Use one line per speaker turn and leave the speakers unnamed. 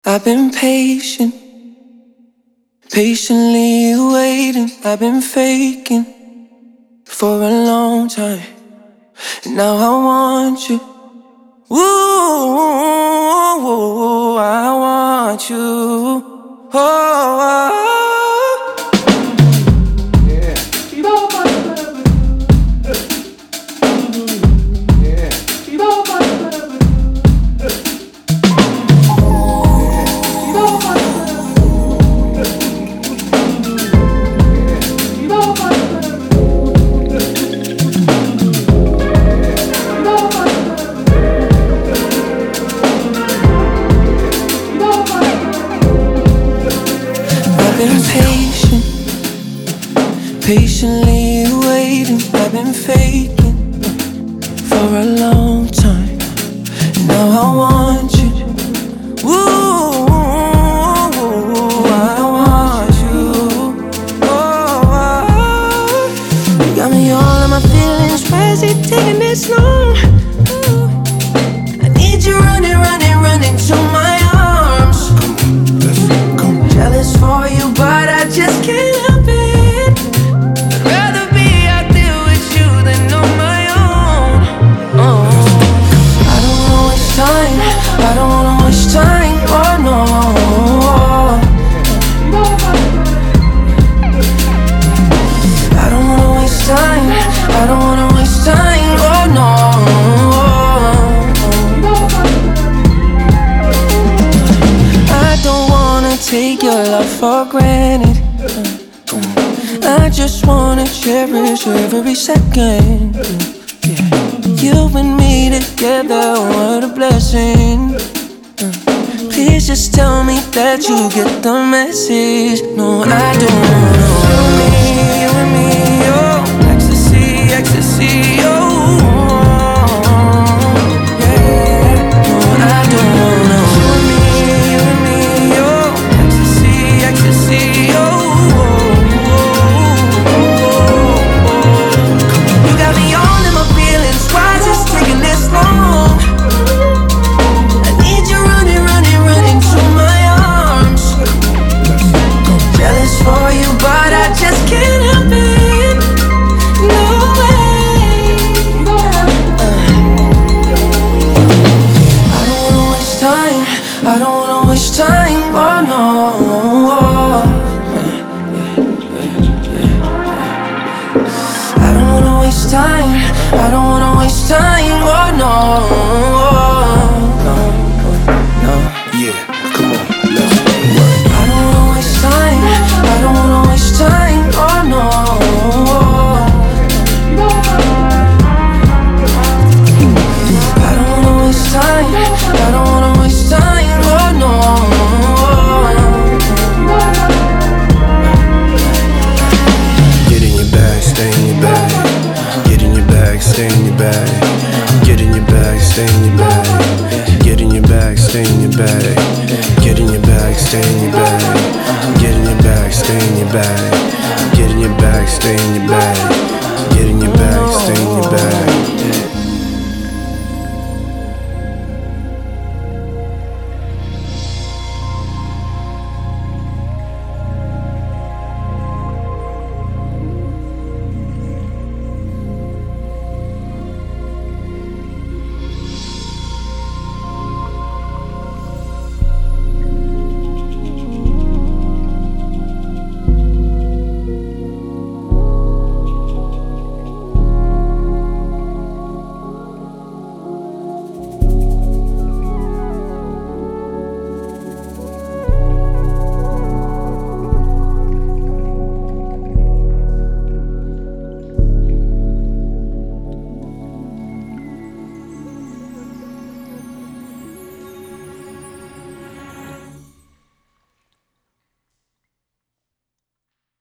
I've been patient, patiently waiting. I've been faking for a long time, and now I want you. Ooh, I want you. Oh. I've been patient, patiently waiting. I've been faking for a long time, and now I want you. Ooh, I want you. Oh, you got me all in my feelings. Why is it taking this long? I need you running, running, running to my arms. Jealous for you, but I just can't help it. I'd rather be out there with you than on my own. Oh, I don't wanna waste time. I don't wanna waste time. Oh no. I don't wanna waste time. I don't wanna waste time. Oh no. I don't wanna take your love for granted. I just wanna cherish every second. You and me together, what a blessing. Please just tell me that you get the message. No, I don't wanna. You and me, oh, ecstasy, ecstasy, oh. Yeah, no, I don't wanna. You and me, oh, ecstasy, ecstasy, oh. You got me all in my feelings. Why is this taking this long? I need you running, running, running to my arms. Jealous for you, but I just can't help it. No way. I don't wanna waste time. I don't wanna waste time. Oh no. I don't wanna waste time. I don't wanna waste time. Oh no. No.
Yeah, come on, let's work.
I don't wanna waste time. I don't wanna waste time. Oh no. I don't wanna waste time. I don't wanna waste time. Oh no.
Get in your bag, stay in your bag. Get in your bag, stay in your bag. Get in your bag, stay in your bag. Get in your bag, stay in your bag. Get in your bag, stay in your bag. Get in your bag, stay in your bag. Get in your bag, stay in your bag. Get in your bag, stay in your bag.